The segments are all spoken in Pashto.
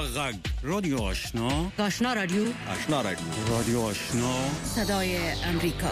غږ رادیو آشنا رادیو رادیو آشنا صدای امریکا.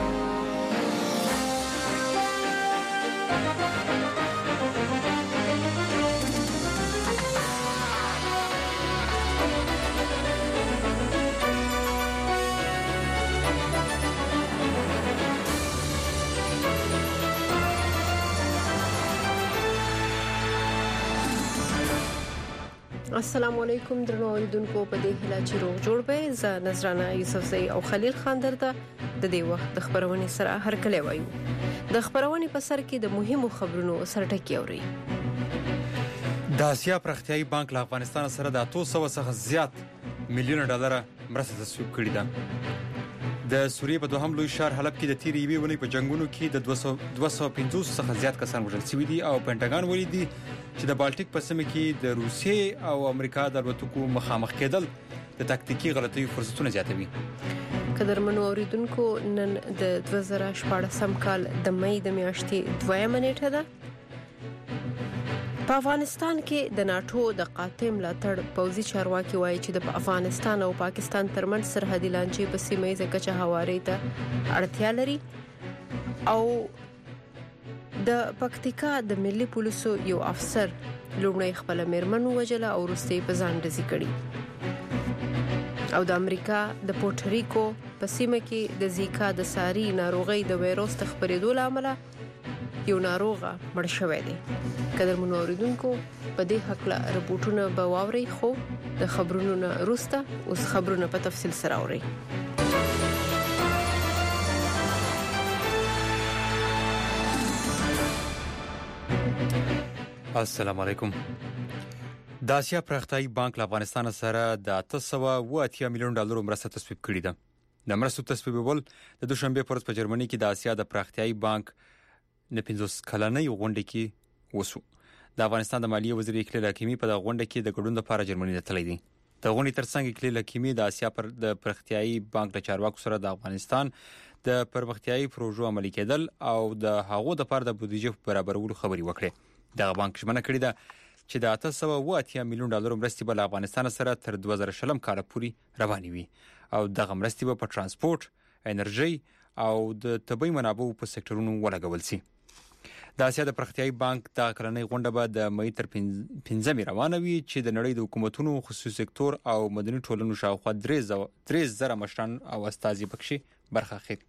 السلام علیکم درنو اوریدونکو، په دې هیله چې روغ جوړ به. ز نظرانه یوسفزئی او خلیل خان درته د دې وخت د خبرونې سره هرکلی وایو. د خبرونې په سر کې د مهمو خبرونو سرټکی اوري. د آسیا پرختیایي بانک له افغانستان سره د 800 څخه زیات میلیون ډالر مرسته تصویب کړې ده. د سوریې په دوهم لوی ښار حلب کې د تیرې یوې ونې په جنگونو کې د 250 څخه زیات کسان وژل شوي دي او پینټاګان ویلي دي چې د بالټیک په سیمه کې د روسیې او امریکا د الوتکو مخامخ کېدل د تاکتیکي غلطیو فرصتونه زیاتوي. قدرمنو اوریدونکو، نن د 2014 کال د مې د میاشتې 2 نیټه ده. په افغانستان کې د ناتو د قاطع ملاتړ پوځي چارواکي وایي چې د افغانستان او پاکستان ترمنځ سرحدي لانجې په سیمه ییزه کچه هواري ته اړتیا لري او د پکتیکا د ملي پولیسو یو افسر لومړی خپل میرمن وجله او وروسته په ځان رسي کړي. او د امریکا د پورټریکو په سیمه کې د زیکا د ساري ناروغي د وایروس خپرېدو لامل یو ناروغه مړ شوی دی. قدرمنو اوریدونکو، په دې حق له رپورټونه به واوري، خو د خبرونو نه وروسته اوس خبرونه په تفصیل سره اوري. السلام علیکم. د آسیا پرختیایي بانک له افغانستان سره د 880 میلیون ډالر مرسته تصویب کړې ده. د مرستو تصویبول د دوشنبه پر ورځ په جرمني کې د آسیا د پرختیایي بانک نه 50 کلنۍ غونډه کې وسو. د افغانستان د مالیې وزیر اقلیل حکیمي په دغه غونډه کې د ګډون لپاره جرمني ته تللی دی. د غونډې ترڅنګ اقلیل حکیمي د آسیا د پرختیایي بانک له چارواکو سره د افغانستان د پرمختیایي پروژو عملي کېدل او د هغو لپاره د بودیجې برابرولو خبرې وکړې. دغه بانک ژمنه کړې ده چې د 880 میلیون ډالر مرستې به له افغانستان سره تر 2020 کال پورې روانې وي او دغه مرستې به په ترانسپورت، انرژي او د طبي منابعو په سکتورونو ولګول شي. د آسیا د پرختیایي بانک د کلنۍ غونډه به د مې تر 15 روانه وي چې د نړۍ د حکومتونو، خصوصي سکتور او مدني ټولنو شاوخوا 3,000 مشران او استازي پکې برخه اخلي.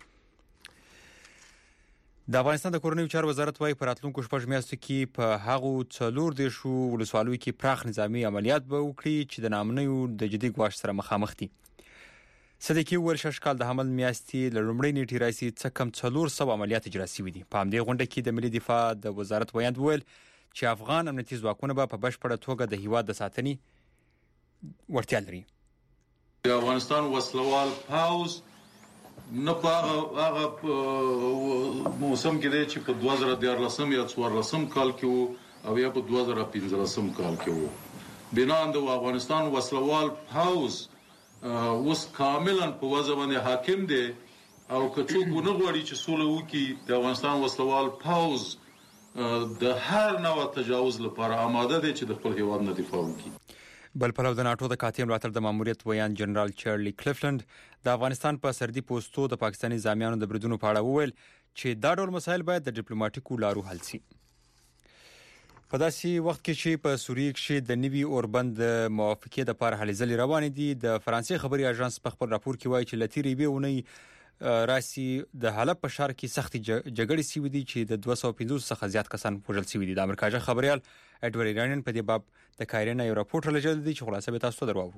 د افغانستان د کورنیو چارو وزارت وايي په راتلونکو 6 میاشتو کې په هغو 4 ولسوالیو کې پراخ نظامی عملیات به وکړي چې د نامنیو د جدي ګواښ سره مخامخ دي. صدیقي وویل 6 کال د حمل میاشتې له لومړۍ نیټې راځي څه کم 400 عملیات اجرا شوي دي. په همدې غونډه کې د ملي دفاع د وزارت ویاند وویل چې افغان امنیتي ځواکونه به په بشپړه توګه د هیواد د ساتنې وړتیا لري. د افغانستان وسلوال پاوز نه په هغه موسم کې دی چې په 2014 یا 2014 کال کې وو او یا په 2015 کال کې وو. بنان د افغانستان وسلوال پاوز اوس کاملا په وضع باندې حاکم دی او کڅوګ نه غواړي چې سوله وکړي. د افغانستان وسلوال پاوز د هر نوع تجاوز لپاره آماده دی چې د خپل هیواد نه دفاع وکړي. بل پلو د ناتو د قاطع ملاتړ د ماموریت ویان جنرال چارلی کلیفلند د افغانستان په سردي پوستو د پاکستاني زامیانو د بریدونو په اړه وویل چې دا ډول مسایل باید د ډیپلوماټیکو لارو حل شي. په داسې وخت کې چې په سوریې کې د نوي اوربند موافقې د لپاره هلې ځلې روانې دي، د فرانسې خبري اژانس په خپل راپور کې وایي چې لتیرې به ونی راسي د حلب په شهر کې سختي جګړې سوي دي چې د 250 څخه زیات کسان وژل شوي دي. د امریکا ژبه خبريال اډوارډ ایرانین په دې باب د کایرن یو راپور لږل دي چې خلاصه به تاسو درواو.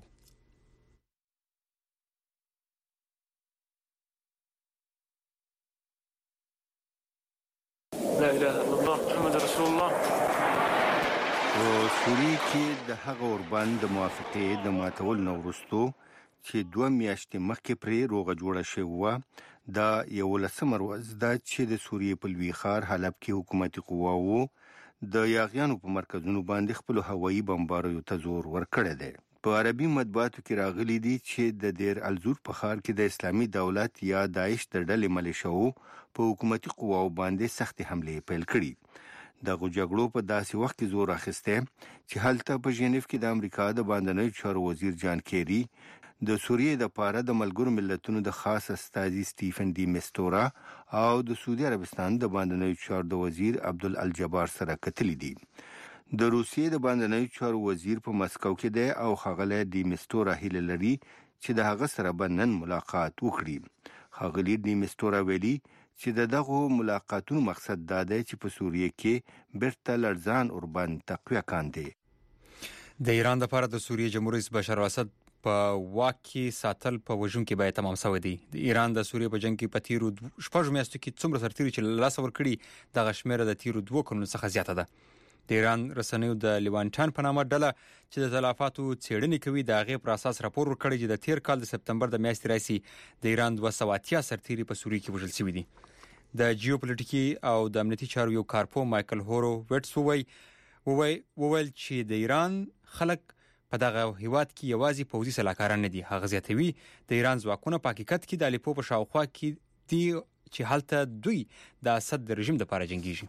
لا اله الا الله محمد رسول الله. په سوریې کې د هغه اوربند د موافقې د ماتول نه وروسته چې 2 میاشتې مخکې پرې روغه جوړه شوې وه، دا 11 ورځ ده چې د سوریې په لوی ښار حلب کې حکومتي قواوو د یاغیانو په مرکزونو باندې خپل هوایي بمباریو ته زور ورکړی دی. په عربي مطبوعاتو کې راغلي دي چې د دیر الزور په ښار کې د اسلامي دولت یا داعش د ډلې ملیشو په حکومتي قواو باندې سختې حملې پیل کړي. د جګړو په داسې وخت کې زور اخیسته چې هلته په ژنیف کې د امریکا د باندنۍ چارو وزیر جان کیری د سوریې د پاره د ملګرو ملتونو د خاص استازي سټیفن ډي میستورا او د سعودي عربستان د باندنۍ چارو د وزیر عبدالجبار سره کتلې دي. د روسیې د باندنۍ چارو وزیر په مسکو کې دی او خغله ډي میستورا هیله لري چې د هغه سره بنن ملاقات وکړي. خغلی ډي میستورا ویلي چې دغه ملاقاتونو مقصد دا دی چې په سوریې کې بیرته لړزان اوربان تقویه کاندي. د ایران لپاره د سوریې جمهور رئیس بشار الاسد په واک کې ساتل په وژون کې باید تمام شوی دی. د ایران د سوریې په جنگ کې په تیرو 6 میاشتو کې څومره سرتیري چې لاس ور کړی د غشمیر د تیرو 2 کلونو څخه زیاته ده. د ایران رسنیو د لیوانټان په نامه ډله چې د تلافاتو څېړنې کوي د هغې پر اساس راپور ورکړی چې د تیر کال د سپتمبر د میاشتې راځي د ایران 280 سرتیري په سوریې کې وژل شوي دي. د جیوپولیټیکي او د امنیتي چارو یو کارپو مایکل هورو وټس وویل چې د ایران خلک په دغه هیواد کې یوازې پوځي سلاکاران نه دي. هغه زیاتوي د ایران ځواکونه په حقیقت کې د الیپو په شاوخوا کې دي چې هلته دوی د اسد د رژیم لپاره جنګیږي.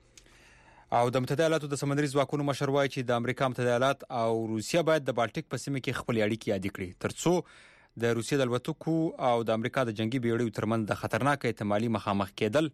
او د متحده ایالاتو د سمندري ځواکونو مشر وایي چې د امریکا متحده ایالات او روسیه باید د بالټیک په سیمه کې خپل اړیکې عادي کړي ترڅو د روسیې د الوتکو او د امریکا د جنگي بیړیو ترمنځ د خطرناک احتمالي مخامخ کېدل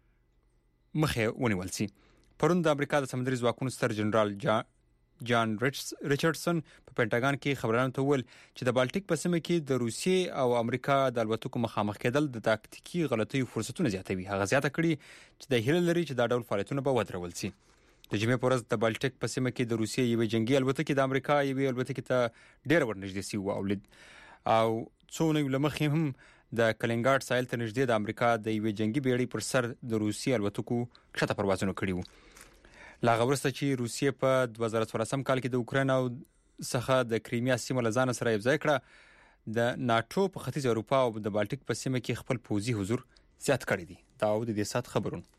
مخه ونیول شي. پرون د امریکا د سمندري ځواکونو ستر جنرال جان ریچارډسن په پینټاګان کې خبرانو ته وویل چې د بالټیک په سیمه کې د روسیې او امریکا د الوتکو مخامخ کېدل د تاکتیکي غلطیو فرصتونه زیاتوي. هغه زیاته کړي چې د هیله لري چې دا ډول فعالیتونه به ودرول شي. د جمعې په ورځ د بالټیک په سیمه کې د روسیې یوې جنگي الوتکې د امریکا یوې الوتکې ته ډېر ورنږدې شوه او څو نوي لمخې هم د کلینګارډ ساحل ته نږدې د امریکا د یوې جنگي بیړۍ پر سر د روسیې الوتکو کښته پروازونه کړي وو. لا غوړسته چې روسیې په 2014 کال کې د اوکراین او څخه د کریمیا سیمه لزان سره یو ځای کړه د ناتو په ختیځ اروپا او د بالټیک په سیمه کې خپل پوځي حضور زیات کړی دی. دا د دې سات خبرونه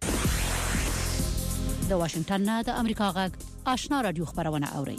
د واشنگټن نه د امریکا غږ آشنا رادیو خبرونه اوري.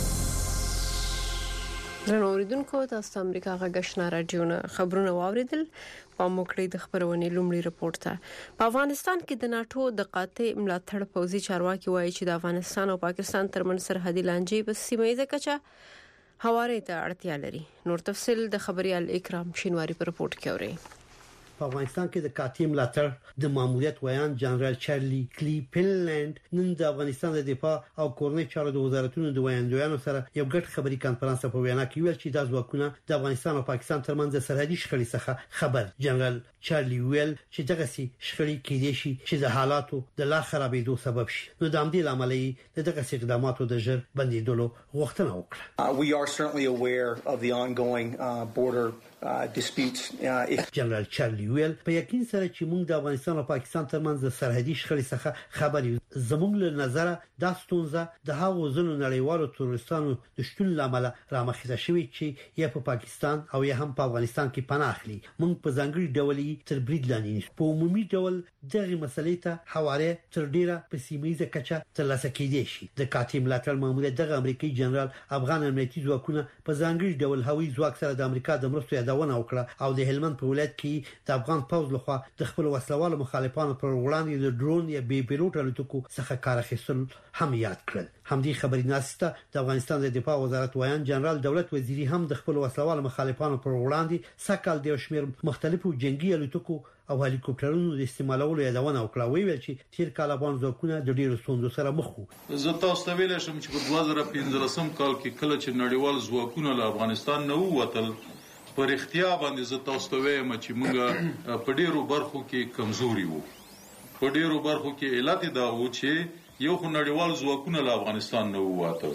درنو اوریدونکو تاسو ته امریکا غږ آشنا رادیو نه خبرونه واوریدل. په موکړی د خبرونه لومړی رپورت ته په افغانستان کې د ناتو د قاطع ملاتړ پوځي چارواکي وایي چې د افغانستان او پاکستان ترمنځ سرحدي لانجې په سیمه کچه هواري ته اړتیا لري. نور تفصيل د خبريال اکرام شینواری په رپورت کې اوري. په افغانستان کې د قاطع ملاتړ د ماموریت ویان جنرال چارلی کلی پینلند نن د افغانستان د دفاع او کورنۍ چارو د وزارتونو د ویاندویانو سره یو ګډ خبري کانفرنس په وینا کې ویل چې د ځواکونه د افغانستان او پاکستان ترمنځ سرحدي شخړې څخه خبر. جنرال چارلی ویل چې دغه شخړې کېدې شي چې د حالاتو د لا خرابېدو سبب شي. نو د امدې لامل دغه اقداماتو د ژر بندیدلو غوښتنه وکړه. We are certainly aware of the ongoing border disputes. جنرال چارلی ویل په یقین سره چې موږ د افغانستان او پاکستان ترمنځ د سرحدي شخړې څخه خبر یو. زموږ له نظره دا ستونزه د هغو ځینو نړیوالو تروریستانو د شتون لامل رامخته شوې چې یا په پاکستان او یا هم په افغانستان کې پناه اخلي. موږ په ځانګړي ډول تر برید لاندې په عمومي ډول دغه مسلې ته حواله تر ډیره په سیمایي کچه ترلاسه کېدې شي. د قاطع ملاتړ ماموریت دغه امریکایي جنرال افغان امنیتي ځواکونه په ځانګړي ډول هوایي ځواک سره د امریکا د مرستو یادونه وکړه او د هلمند په ولایت کې د افغان پوځ لخوا د خپل وسلوالو مخالفانو پر وړاندې د ډرون یا بي پیلوټ الوتکو څخه کار اخیستل هم یاد کړل. همدې خبري ناسته د افغانستان د دفاع وزارت ویان جنرال دولت وزیری هم د خپل وسلوالو مخالفانو پر وړاندې سکهال د شمیر مختلفو جنگي الوتکو او هلیکوپټرونو د استعمالولو یادونه وکړه. ویل چې تیر کال افغان ځواکونه د ډیرو ستونزو سره مخ وو. زه تاسو ته ویل شم چې په 2015 کال کې کله چې نړیوال ځواکونه له افغانستان نه ووتل پر اختیار باندې زه تاسو ته وایم چې موږ په ډیرو برخو کې کمزوري وو. په ډیرو برخو کې علت دا و چې یو خو نړیوال ځواکونه له افغانستان نه ووتل.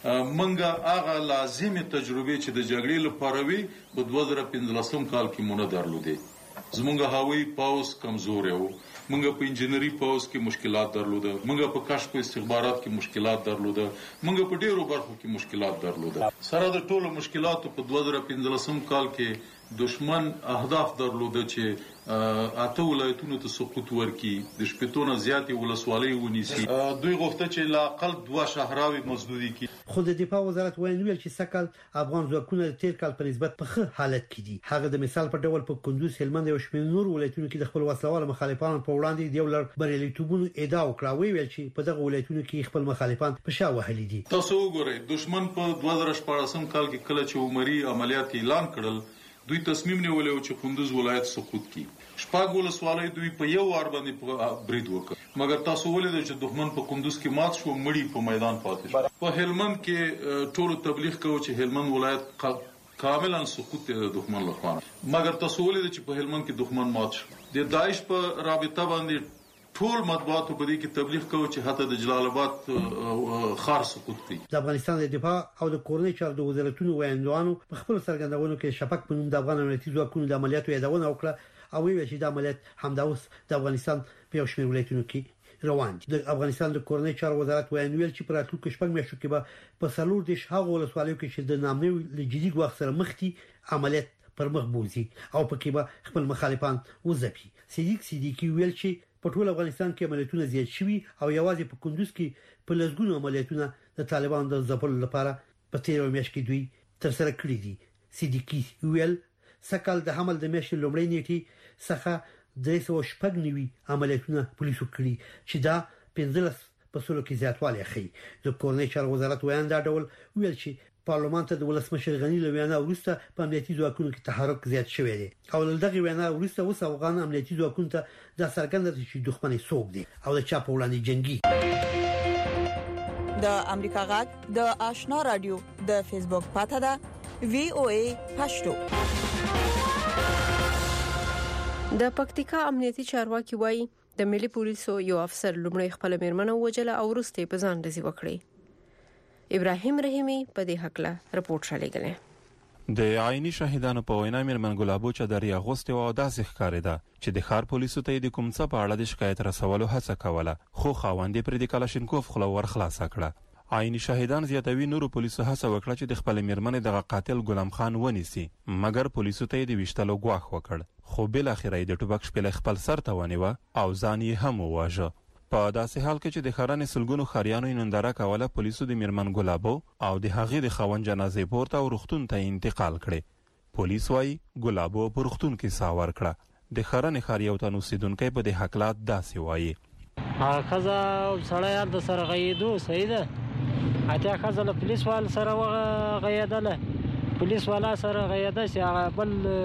منګه هغه لازمي تجربه چې د جګړې لپاره وي په 2015 کال کې مونږ درلودې. زمونږ هوایي پاوس کمزوري وو. منګه په انجنیری پاوس کې مشکلات درلوده. منګه په کشف او استخبارات کې مشکلات درلوده. منګه په ډیرو برخو کې مشکلات درلوده. سره د ټولو مشکلاتو په 2015 کال کې دشمن اهداف درلوده چې اته ولایتونو ته سقوط ورکړي د شپږتونه زیاتې ولسوالۍ ونیسي دوی غوښته چې لا اقل 2 شهراوي مزدوري کړي خو د دفاع وزارت ویل چې سکل افغان ځواکونه د تیر کال په نسبت په ښه حالت کې دي. هغه د مثال په ډول په کندوز، هلمند او شمال نور ولایتونو کې د خپل وسلوال مخالفانو په وړاندې د ولر بریالیتوبونو ادعا وکړه. ویل چې په دغه ولایتونو کې خپل مخالفان په شا وهلي دي. تاسو وګورئ دشمن په 2014 کال کې کله چې عمري عملیات اعلان کړل دوی تصمیم نیولې و چې کندوز ولایت سقوط کړي. شپږ ولسوالۍ دوی په یو وار باندې په برید وکړ مګر تاسو ولې چې دښمن په کندوز کې مات شو مړی په میدان پاتې شو. په هلمند کې ټول تبلیغ کوي چې هلمند ولایت کاملا سقوط د دښمن لپاره مګر تاسو ولې چې په هلمند کې دښمن مات شو. د داعش په رابطه باندې ټول مطبوعاتو په دې کې تبلیغ کوي چې حتی د جلال آباد خار سقوط کړي. د افغانستان د دفاع او د کورنۍ چارو د وزارتونو ویاندوانو په خپل څرګندونو کې شفق په نوم د افغان امنیتي ځواکونو د عملیاتو یادونه وکړه او ویل چې د عملیات همدا اوس د افغانستان په یو شمېر ولایتونو کې روان دي. د افغانستان د کورنۍ چارو وزارت ویل چې په راتلونکو شپږ میاشتو کې به په سلور د شاغو ولسوالیو کې چې د نامنوي لجدي ګواښ سره مخ دي عملیات پر مخ بوزي او پکې به خپل مخالفان وځپي. صدیقي ویل چې په ټول افغانستان کې عملیاتونه زیات شوي او یوازې په کندوز کې په لږونو عملیاتونه د طالبانو د ځپلو لپاره په تیر میاشت کې دوی تر سره کړی دي. صدیقي ویل سکل د حمل د میاشتې لومړۍ نیټې څخه 390 عملیاتونه پولیسو کړی چې دا 15 په سلو کې زیاتوالی ښیي. د کورنۍ چارو وزارت دا ډول ویل چې پارلمان ته د ولسمشر غنی له وینا وروسته په امنیتي ځواکونو کې تحرک زیات شوی دی او له دغه وینا وروسته اوس افغان امنیتي ځواکونو ته د څرګنده چې دښمن څوک دی او د چا په وړاندې جنگي. د امریکا غږ د آشنا رادیو د فیسبوک پاته ده VOA پښتو. د پکتیکا امنیتي چارواکي وایي د ملي پولیسو یو افسر لومړی خپل میرمنه وجله او وروسته په ځان رضی وکړي. ابراهیم رحیمی په دې حق له رپورټ شالېګله. د عیني شاهدانو په وینا میرمن ګلابو چادري اغوستې او داسې ښکارېده چې د ښار پولیسو ته د کوم څه په اړه د شکایت رسولو هڅه کوله خو خاوندې پر د کلاشینکوف خوله ورخلاصه کړه. عیني شاهدان زیاتوي نورو پولیسو هڅه وکړه چې د خپل میرمنې دغه قاتل غلام خان ونیسي مګر پولیسو ته د وشتلو غواخ وکړ خو بل اخیرا د ټوبک شپله خپل سر ته ونیوه او ځان یې هم وواژه. په داسې حال کې چې د خرانې سلګونو خاریانو ننداره کوله پولیسو د میرمن ګلابو او د هغې د خاوند جنازې پورته او روغتون ته انتقال کړي. پولیس وايي ګلابو په روغتون کې ساور کړه. د خرانې خار یو تن اوسیدونکی په دې حقلات داسې وايي خزه سړی د سره غیدو سیده اته خزه له پولیس وال سره غیدله پولیس والا سره غیده چې هغه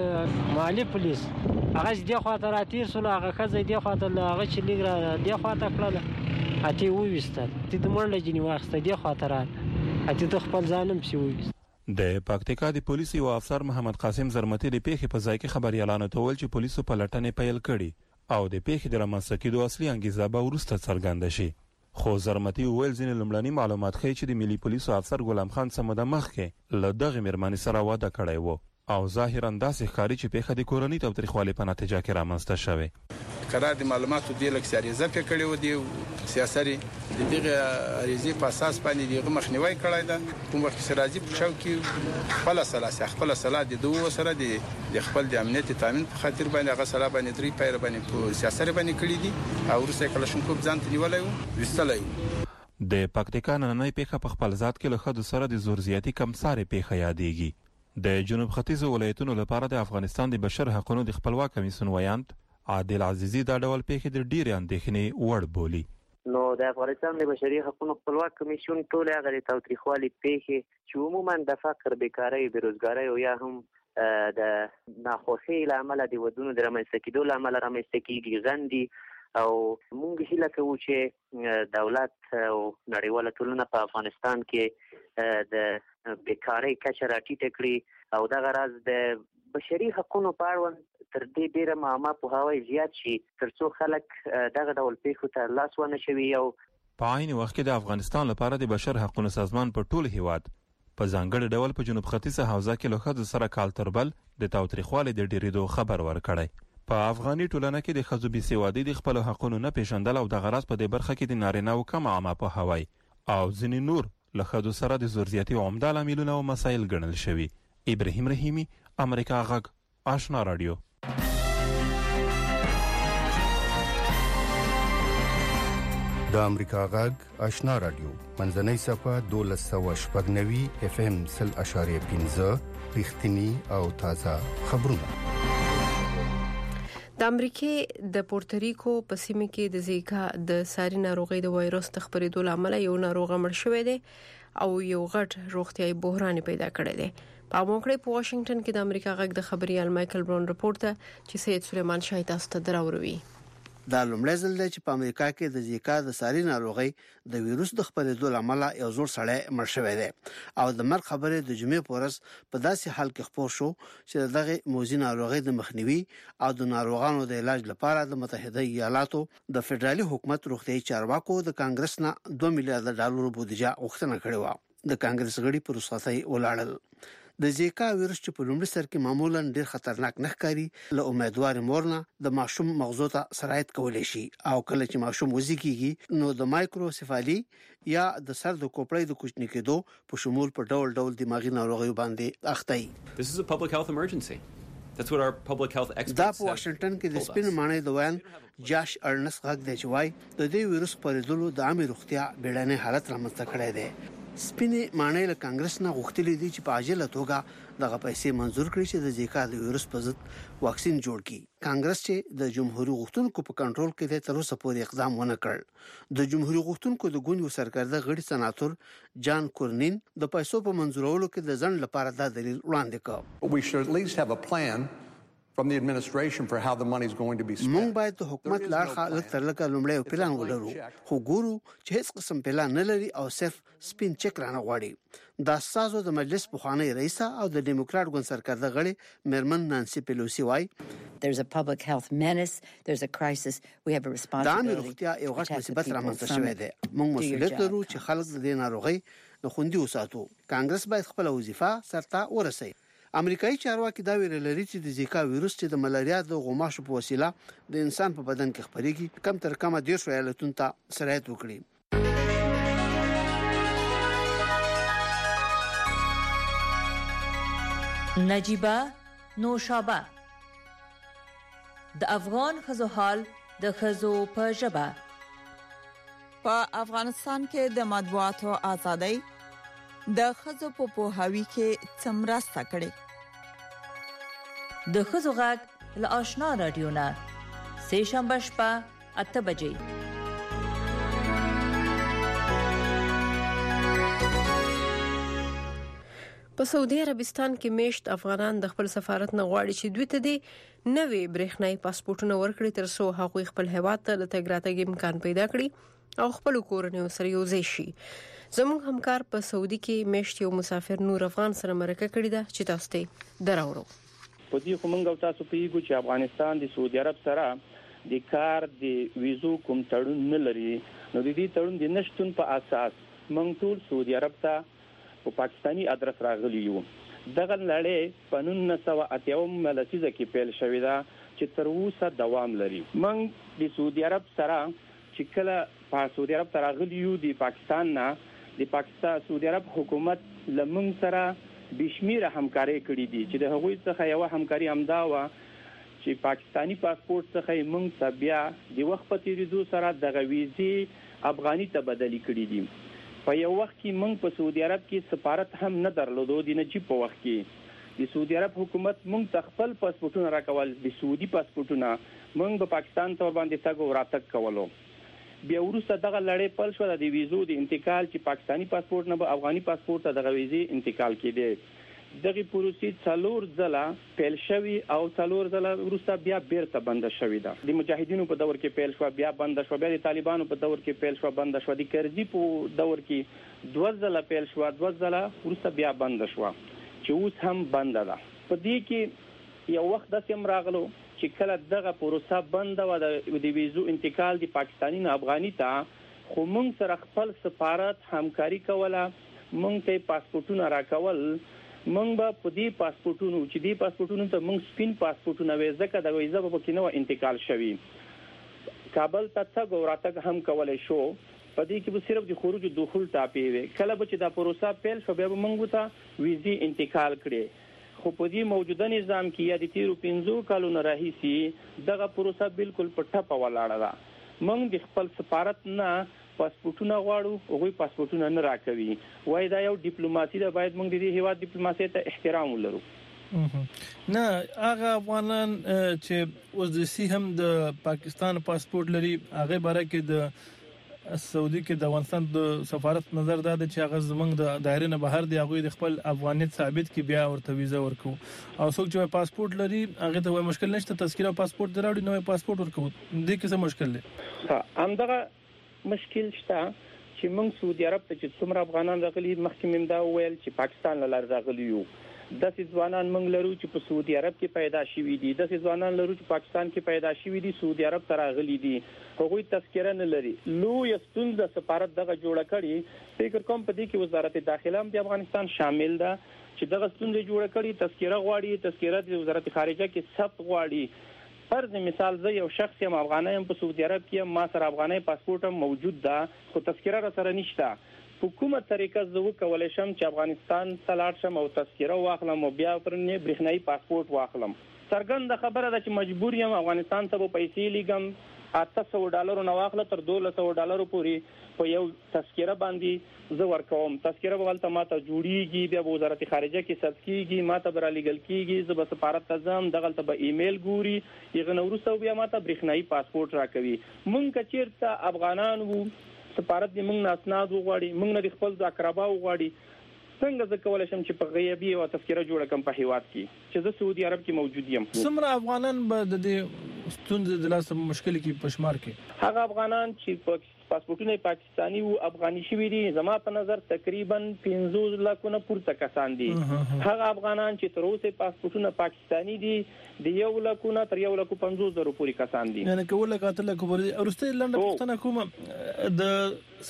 بل مالی پولیس هغه دې خاطر اتیر سول هغه خزه دې خاطر هغه چې لګره دې خاطر کړل اته وېستل چې د منډه جنی واخسته دې خاطر اته د خپل ځانم شي وېست. د پکتیکا د پولیس یو افسر محمد قاسم زرمتی د پیښې په ځای کې خبري اعلان ته ول چې پولیسو په لټنې پیل کړي او د پیښې د رامنځته کېدو اصلي انګیزه به وروسته څرګنده شي. خو زرمتی ویل ځینې لومړني معلومات ښیي چې د ملي پولیسو افسر غلام خان سمده مخکې له دغه میرمنې سره واده کړی و او ظاهرا داسې ښکاري چې پیښه د کورنۍ تاوتریخوالي په نتیجه کې رامنځته شوې. قرار د معلوماتو د لکساریزه په کړي و دي سیاسي د دغه اړیزي په اساس باندې دغه مخنیوي کړای دا کوم وخت سرازي په شاو کې خپل سلا د دوه سره د خپل د امنیت تامین په خاطر باندې هغه سلا باندې درې پیر باندې په سیاسي باندې کړی دي او ورسره کلاشینکوف ځان ته نیولای وستلای. د پکتیکا نننۍ پیښه په خپل ذات کې له خدو سره د زورزیاتي کمسارې پیښه یادېږي. د جنوب ختیځو ولایتونو لپاره د افغانستان د بشر حقوقو د خپلواک کمیسیون ویاند عادل عزیزی دا ډول پیښې د ډېرې اندېښنې وړ بولي. نو د افغانستان د بشري حقوقو خپلواک کمیسیون ټول هغه تاوتریخوالي پیښې چې عموما د فقر، بیکارۍ، بیروزګارۍ او یا هم د ناخوښۍ لامل د ودونو د رامنځته کېدو لامل رامنځته کېږي غندي او موږ هیله کوو چې دولت او نړیواله ټولنه په افغانستان کې د بیکارۍ کچه راټیټه کړي او دغه راز د بشري حقوقو په اړه تر دې ډیره معما په هواي زیات شي ترڅو خلک دغه ډول پیښو ته لاس ونه شوي. او په عین وخت کې د افغانستان لپاره د بشر حقوقو سازمان په ټول هیواد په ځانګړي ډول په جنوب ختیځه حوزه کې له خځو سره کال تربل د تاوتریخوالي د ډیرېدو خبر ورکړی. په افغاني ټولنه کې د خځو بېسوادي د خپل حقوقو نه پیژندل او د غرض په دې برخه کې د نارینه‌و کم عامه په هواي او ځینې نور له خځو سره د زورزیاتي عمده لاملونه او مسایل ګڼل شوي. ابراهیم رحیمی، امریکا غږ، آشنا رادیو. د امریکا غږ آشنا رادیو منځنۍ صفه 1290 FM 0.15 رښتینی او تازه خبرونه. د امریکای د پورتریکو په سیمه کې د زیکا د ساري ناروغي د وایروس تخپریدو لامل یو ناروغ مړ شوی دی او یو غټ روغتيایي بحران پیدا کړی دی. په موقع په واشنگټن کې د امریکا غږ د خبريال مايكل براون رپورټ ته چې سید سلیمان شاه تاسو ته دراوروي. دا لومړی ځل دی چې په امریکا کې د زیکا د ساري ناروغي د وایروس د خپرېدو لامل یو زوړ سړی مړ شوی دی او د مرګ خبره د جمعې په ورځ په داسې حال کې خبر شو چې دغه موزي ناروغي د مخنیوي او د ناروغانو د علاج لپاره د متحده ایالاتو د فدرالي حکومت روغتيایي چارواکو د کانګرس نه $2 میلیارډ بودیجه غوښتنه کړې و. د کانګرس غړي پر رخصتۍ ولاړل. د زیکا وایروس چې په لومړي سر کې معمولا ډیر خطرناک نه ښکاري له امیدوار مورنه د ماشوم مغزو ته سرایت کولای شي او کله چې ماشوم وزي کیږي نو د مایکروسیفالي یا د سر د کوپړۍ د کوچنی کېدو په شمول په ډول دماغي ناروغیو باندې اخته. This is a public health emergency. That's what our public health experts دا په واشنگټن کې د سپین مانای د ویان جاش ارنس غږ دی چې وای د دې وایروس پرېدلو د عامه روغتیا بیړنۍ حالت رامنځته کړی دی. سپینې مانای له کانګرس نه غوښتلې دي چې په عاجله توګه دغه پیسې منزور کړي چې د زیکا د وایروس په ضد واکسین جوړ کړي. کانګرس چې د جمهوریت غوښتونکو په کنټرول کې د تر اوسه پورې اقدام ونه کړ. د جمهوریت غوښتونکو د ګوند سرکرده غړي سناتور جان کورنین د پیسو په منزورولو کې د ځن لپاره دا دلیل وړاندې کړ. We should at least have a plan from the administration for how the money is going to be spent. مونږ باید د حکومت لارښه لکه لومړی پلان ولرو خو ګورو چې هیڅ قسم پلان نه لري او صرف سپین چک رانه غواړي. دا سازو د مجلس بخوانی رئیسه او د ډیموکرات ګوند سرکرده غړي مرمن نانسي پیلوسی وای There's a public health menace, there's a crisis, we have a responsibility. دا روغتیا یو غټ مصیبت رامنځته شوی دی. موږ مسؤلیت لرو چې خلک د دې ناروغي نه خوندي وساتو. کانګرس باید خپل وظیفه سرته ورسوي. امریکایي چارواکي دا ویل لري چې د زیکا وایروس چې د ملاریا د غوماشو په وسیله د انسان په بدن کې خپريږي کم تر کمه 10 ایالتونو ته سرایت وکړي. نجیبه نوشابه د افغان خزو حال د خزو په ژبه. په افغانستان کې د مطبوعاتو ازادۍ د خزو په پوهاوي کې څمرسته کړي. د خزو غږ له آشنا رادیو نه سه شنبه شپه 8 بجې. په سعودي عربستان کې میشت افغانان د خپل سفارت نه غواړي چې دوی ته د نوې برېښنايي پاسپورتونه ورکړي ترڅو هغوی خپل هیواد ته د تګ راتګ امکان پیدا کړي او خپل کورنۍ سره یوځای شي. زموږ همکار په سعودي کې میشت یو مسافر نور افغان سره مرکه کړې ده چې تاسو ته دراوړو. په دې کومنګ او تاسو پیګو چې افغانستان د سعودي عرب سره د کار د ویزو کوم تړون نه لري نو د دې تړون د نشټون په اساس موږ ټول سعودي عرب ته په پاکستاني ادرس راغلی یو. دغه لړۍ په 1988 لسیزه کې پیل شوې ده چې تر اوسه دوام لري. موږ د سعودي عرب سره چې کله په سعودي عرب ته راغلی یو د پاکستان نه د پاکستان سعودي عرب حکومت لمن سره بشمیره همکاري کړې دي چې د هغوی څخه یو همکاري همدا و چې پاکستانی پاسپورت څخه موږ ته بیا د وخت په تیریدو سره د ویزې افغاني ته بدلی کړې دي. په یو وخت کې موږ په سعودي عرب کې سفارت هم نه درلودو د نجیب په وخت کې د سعودي عرب حکومت موږ ته خپل پاسپورتونه راکول د سعودي پاسپورتونه موږ په پاکستان ته ور باندې تګ او راتګ کولو. بیا وروسته دغه لړۍ پل شو د ویزو د انتقال چې پاکستانی پاسپورت نه به افغاني پاسپورت ته د ویزې انتقال کېده. دغه پروسې 4 ځله پیل شوی او 4 ځله وروسته بیا بیرته بند شوی ده. د مجاهدینو په دور کې پیل شو بیا بند شو بیا د طالبانو په دور کې پیل شو بند شو د کرزي په دور کې 2 ځله پیل شو 2 ځله وروسته بیا بند شو چې اوس هم بند ده. په دې کې یو وخت د سیم راغلو چې کله دغه پروسه بند و د ویزو انتقال د پاکستانی نه افغاني ته خو موږ سره خپل سفارت همکاري کوله موږ ته پاسپورتونه راکول. موږ به په دې پاسپورتونو چې دې پاسپورتونو ته موږ سپین پاسپورتونه وې ځکه د ویزه په کې نو انتقال شوی کابل ته تګ او راتګ هم کولای شو. په دې کې به صرف د خروج او دخول ټاپې وي. کله به چې دا پروسه پیل شو بیا به موږ ته ویزې انتقال کړي خو خو په دې موجوده نظام کې یا د تیرو 15 کالونو راهیسي دغه پروسه بالکل په ټپه ولاړه ده. موږ د خپل سفارت نه پاسپورتونه غواړو، هغوی پاسپورتونه نه راکوي. وای دا یو ډیپلوماسي ده، باید موږ د دې هیواد ډیپلوماسي ته احترام ولرو. نه هغه افغانان چې اوس د سی هم د پاکستان پاسپورت لري، هغه باره کې د سعودي کې د افغانستان د سفارت نظر دا چې هغه زمنګ د دایره نه بهر دی، هغه د خپل افغانیت ثابت کی بیا ورته ویزه ورکو. او څوک چې پاسپورت لري هغه ته وای مشکل نشته، تذکره پاسپورت دراوړي نو پاسپورت ورکو. دې کې څه مشکل دی؟ همدغه مشکل شته چې موږ سعودي عرب ته چې څومره افغانان راغلي، مخکې مم دا ویل چې پاکستان له لار راغلي یو. داسې ځوانان موږ لرو چې په سعودي عرب کې پیدا شوي دي، داسې ځوانان لرو چې پاکستان کې پیدا شوي دي، سعودي عرب ته راغلي دي، هغوی تذکره نه لري. لویه ستونزه سفارت دغه جوړه کړي. فکر کوم په دې کې وزارت داخله هم د افغانستان شامل ده چې دغه ستونزه جوړه کړي، تذکره غواړي، تذکره د وزارت خارجه کې ثبت غواړي. فرض مثال زه یو شخص یم، افغانی یم، په سعودي عرب کې ما سره افغانی پاسپورت هم موجود ده، خو تذکره را سره نشته. په کومه طریقه زه وکولای شم چې افغانستان ته لاړ شم او تذکره واخلم او بیا پرنه برېښنايي پاسپورت واخلم؟ څرګنده خبره ده چې مجبور یم افغانستان ته به پیسې لیږم، $800 نه واخله تر $1200 پورې په یو تذکره باندې زه ورکوم. تذکره به ولته ماته جوړیږي، بیا به وزارت خارجه کې ثبت کیږي، ماته به رالیږل کیږي، زه به سفارت ته ځم، دغلته به ایمیل ګوري، هغه نه وروسته بیا ماته برېښنايي پاسپورت راکوي. مونږ که چیرته افغانان وو، سفارت دې موږ نه اسناد وغواړي، موږ نه د خپل اقربا وغواړي، څنګه زه کولی شم چې په غیبي او تذکره جوړه کړم په هیواد کې چې زه سعودي عرب کې موجود یم؟ څومره افغانان به د دې ستونزې د لاسه مشکل کې په شمار کې؟ هغه افغانان چې پاسپورتونه پاکستانی او افغاني شوي دي، زما په نظر تقریبا 15 لکونه پورته کسان دي. هغه افغانان چې تر اوسه پاسپورتونه پاکستانی دي د 1 لکونه تر 1,50,000 پورې کسان دي. یعنی کوله قاتل کوبر ورسته لنډه پښتنه کومه د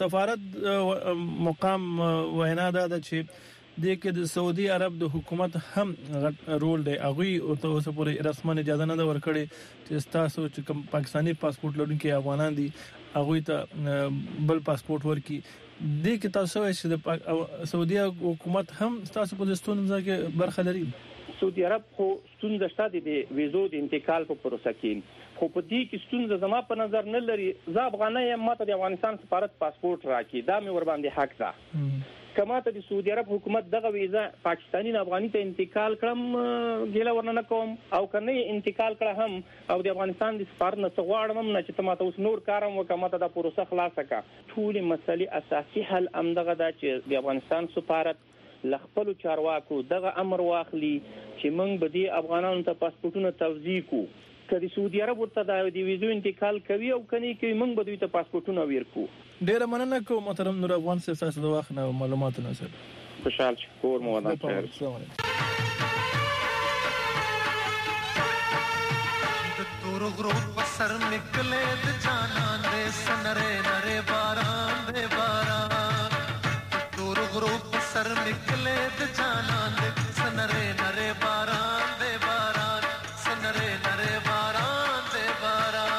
سفارت مقام وینا ده چې د کې د سعودي عرب د حکومت هم غټ رول دی. هغه او اوسه پورې رسمن اجازه نه ورکړي چې تاسو چې کوم پاکستانی پاسپورت لرونکي افغانان دي هغه ته بل پاسپورت ورکي. د کې تاسو چې د سعودي حکومت هم تاسو په ستونزه کې برخه لري. سعودي عرب خو ستونزه شته د ویزو د انتقال په پروسه کې، خو په دې کې ستونزه زما په نظر نه لري. زه افغانۍ یم، ماته د افغانستان سفارت پاسپورت راکړي، دا مې ور باندې حق ده. کما ته د سعودي عرب حکومت دغه ویزا پاکستانی نه افغاني ته انتقال کړم، ګیله ورنه کوم، او کنه انتقال کړه هم او د افغانستان د سفارت نه غواړم نه چې ته ماته اوس نور کارم وکړه، ماته د پروسه خلاصه کړه. ټول مسلې اساسي حل امدغه ده چې د افغانستان سفارت لخپل چارواکو دغه امر واخلي چې موږ به د افغانانو ته پاسپورتونه توزیع کوو. کله سعودي عرب ورته د ویزو انتقال کوي او کني کوي، موږ به دوی ته پاسپورتونه ورکو. ډیر مننه کوم محترم نور افغان صاحب، تاسو د وخت او معلوماتو سره خوشحال شکر مو ودان خیر. د تور غرو په سر نکلے د جانان دې سنره نره باران دې باران، د تور غرو په سر نکلے د جانان دې سنره نره باران دې باران، سنره نره باران دې باران.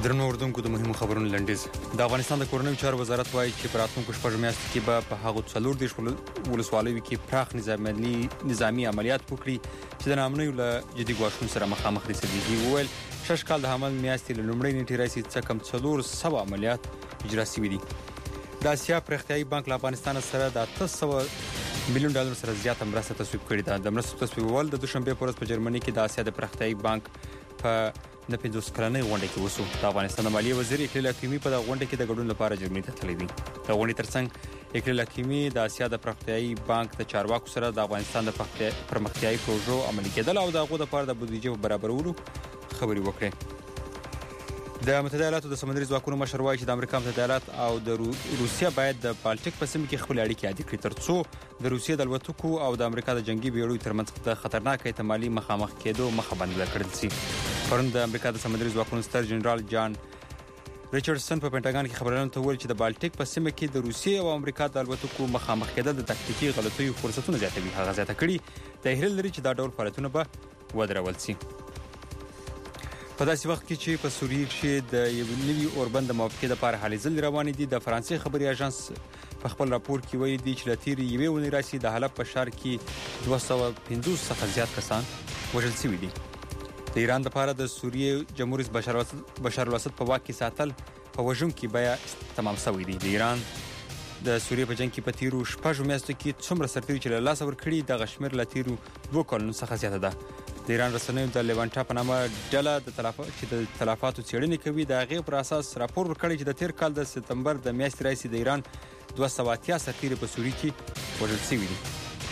درنو اردوونکو د مهمو خبرونو لنډیز. د افغانستان د کورنیو چارو وزارت وایي چې په راتلونکو شپږ میاشتو کې به په هغو 40 ولسوالیو کې پراخ نظامی عملیات وکړي چې د نامنیو له جدي ګواښونو سره مخامخ دي. صدیقي وویل 6 کال د حمل میاشتې له لومړۍ نیټې راځي څخه کم 400 عملیات اجرا شوي دي. د اسیا پرختیایي بانک له افغانستان سره د 800 میلیون ډالر سره زیاته مرسته تصویب کړې ده. د مرستو تصویبول د دوشنبه په ورځ په جرمني کې د اسیا د پرختیایي بانک په د 50 کلنې غونډه کې وسو. د افغانستان د مالیې وزیر اقلیل حکیمي په د غونډه کې د ګډون لپاره جرمني ته تللی دی. د غونډې ترڅنګ اقلیل حکیمي د اسیا د پرختیایي بانک د چارواکو سره د افغانستان د پرمختیایي پروژو عملي کېدل او د هغو لپاره د بودیجې برابرولو خبرې وکړې. د متحده ایالاتو د سمندري ځواکونو مشر وایي چې د امریکا متحده ایالات او د روسیا باید د بالټیک په سیمه کې خپل اړیکې عادي کړي ترڅو د روسیا د الوتکو او د امریکا د جنگي بیړیو ترمنځ د خطرناک احتمالي مخامخ کېدو مخه بنده کړل شي. پرون د امریکا د سمندري ځواکونو ستر جنرال جان ریچارډسن په پینټاګان کې خبرونه ته ویل چې د بالټیک په سیمه کې د روسیا او امریکا د الوتکو مخامخ کېدل د تکتیکي غلطیو فرصتونه زیاتوي. هغه زیاته کړي د هیله لري چې دا ډول فعالیتونه به ودرول شي. په داسې وخت کې چې په سوریه کې د یو نوي اوربند د موافقې لپاره هلې ځلې روانې دي، د فرانسې خبري اژانس په خپل راپور کې وایي دی چې لتیری یوې ونې راسي د حلب په شهر کې 250 څخه زیات کسان وژل شوي دي. د ایران لپاره د سوریه جمهور رئیس بشار الاسد په واک کې ساتل په وژونکي بیا تمام شوی دی. د ایران د سوریه په جنگ کې په تیرو شپږ میاشتو کې څومره سرتیري چې له لاسه ورکړي د غشمیر لتیرو 2 کلونو څخه زیاته ده. د ایران رسنیو د لیوانټا په نامه ډله د تلفاتو څېړنې کوي. د هغې پر اساس راپور ورکړی چې د تیر کال د سپتمبر د میاشتې راهیسې د ایران 280 سرتیري په سوریه کې وژل شوي دي.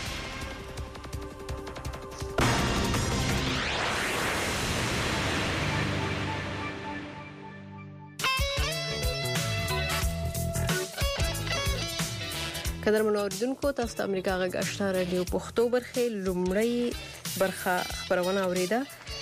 قدرمنو اوریدونکو، تاسو د امریکا غږ آشنا رادیو پښتو برخه لومړی برخه خبرونه اوریده.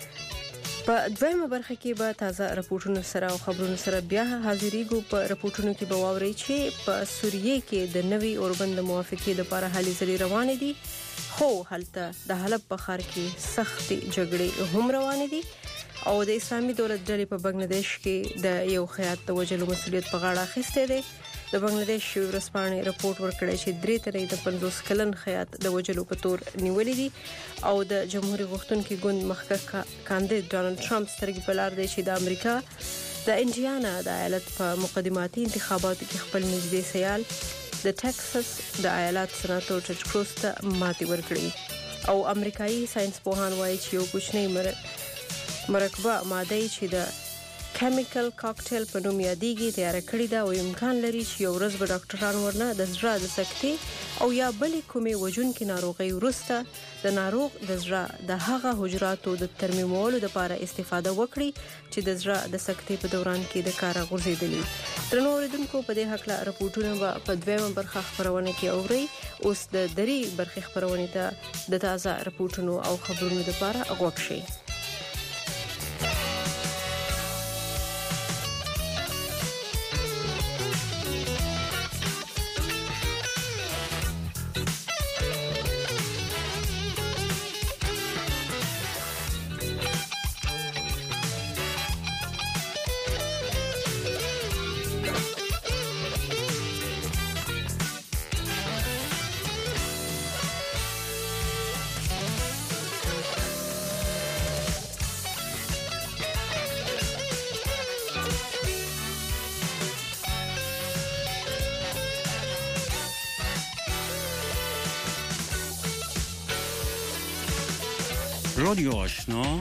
په دویمه برخه کې به تازه راپورټونه سره او خبرونه سره بیا حاضرېږو. په راپورټونو کې به واورئ چې په سوریه کې د نوي اوربند موافقې لپاره هلې ځلې روانې دي، خو هلته د حلب په ښار کې سخت جګړې هم روانې دي او د اسلامي دولت ډلې په بنگلاديش کې د یو خیاط د وژلو مسؤلیت په غاړه اخیستی دی. د بنگلاديش ورسپانې راپورټ ورکړی چې 3 تنې د 50 کلن خیاط د وژلو په تور نیولې دي او د جمهوریت غوښتونکي ګوند مخکښ کاندید ډونالد ټرمپ سترګې په لار دی چې د امریکا د انډیانا د ایالت په مقدماتي انتخاباتو کې خپل نږدې سیال د ټکساس د ایالت سناتور ټیډ کروز ته ماتې ورکړي او امریکایي ساينس پوهان وایي چې یو کوچنی مرکبه ماده چې د کیمیکل کاکټیل په نوم یادېږي تیار کړی دا او امکان لري چې یو ورځ به ډاکټرانو ورنه د زړه د سکتې او یا بلې کومې وژونکې ناروغۍ وروسته د ناروغ د زړه د هغه حجراتو د ترمیمولو لپاره استفاده وکړي چې د زړه د سکتې په دوران کې د کار غورځېدلي. درنو اوریدونکو، په دې حق لا راپورټونه په دویمه برخه خبرونه کې اوري. اوس د درې برخې خبرونه ته د تازه راپورټونو او خبرونو لپاره غوښ شي. رادیو آشنا